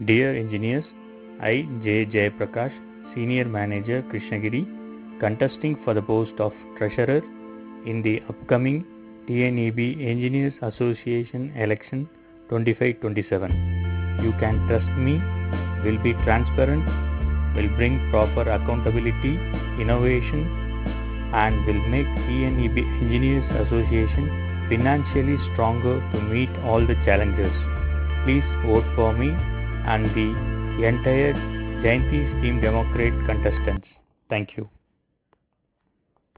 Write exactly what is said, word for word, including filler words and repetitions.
Dear engineers, I, J. Jayaprakash, Senior Manager Krishnagiri, contesting for the post of Treasurer in the upcoming T N E B Engineers Association election twenty-five twenty-seven. You can trust me, will be transparent, will bring proper accountability, innovation, and will make T N E B Engineers Association financially stronger to meet all the challenges. Please vote for me and the entire Jayanti Scheme Democrat contestants. Thank you.